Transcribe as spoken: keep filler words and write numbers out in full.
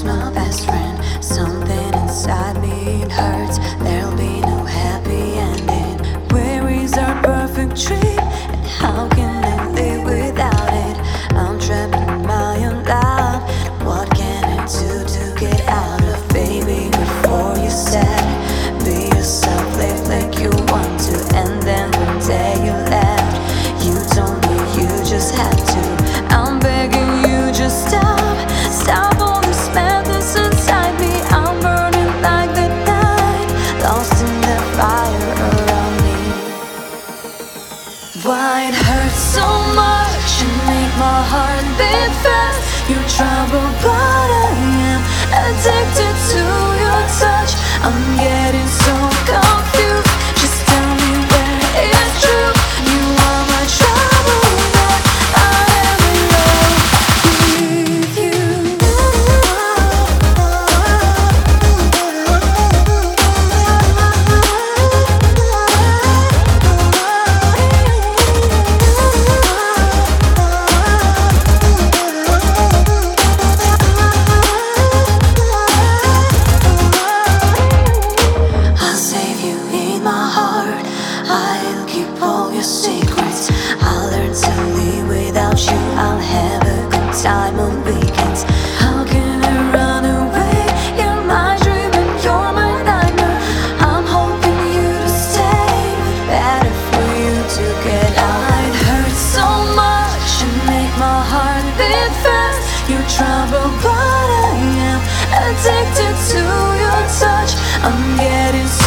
lost my best friend. Something inside me, it hurts. There'll be no happy ending. Where is our perfect trip? And how can I live without it? I'm trapped in my own life. What can I do to get out of? Baby, before you said be yourself, live like you want to. And then one day you left. You told me you just had to. I'm begging you, just stop. Stop all this madness inside me. I'm burning like the night, lost in the fire around me. Why it hurts so much and make my heart beat fast? You're trouble, but I am addicted to your touch. I'm getting so confused. Just tell me where it's true. You are my trouble, and I am in love with you. I'll save you in my heart. I'll keep all your secrets. I'll learn to live without you. I'll have a good time on weekends. How can I run away? You're my dream and you're my nightmare. I'm hoping you to stay, but better for you to get out. It hurts so much and make my heart beat fast. You're trouble, but I am addicted to your touch. I'm getting so